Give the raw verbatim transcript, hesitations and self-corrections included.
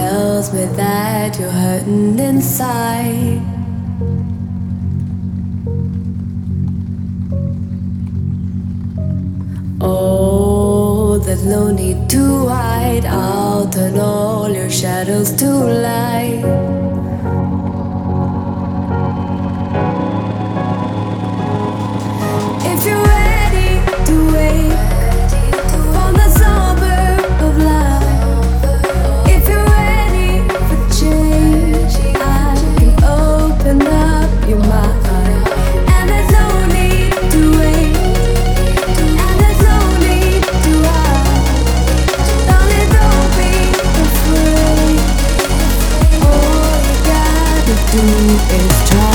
tells me that you're hurting inside. Oh, there's no need to hide. I'll turn all your shadows to light. If you're ready to wake from the suburb of life, if you're ready for change, I can open up your mind. And there's no need to wait, and there's no need to hide. Darling, don't be afraid. All you gotta do is try.